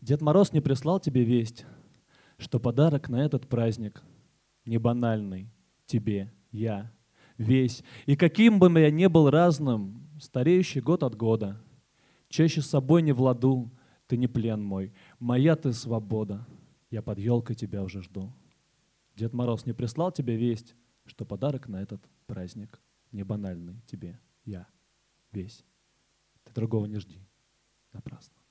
Дед Мороз не прислал тебе весть, что подарок на этот праздник не банальный тебе, я, весь. И каким бы я ни был разным, стареющий год от года, чаще с собой не в ладу, ты не плен мой, моя ты свобода, я под елкой тебя уже жду. Дед Мороз не прислал тебе весть, что подарок на этот праздник не банальный тебе, я, весь. Ты другого не жди напрасно.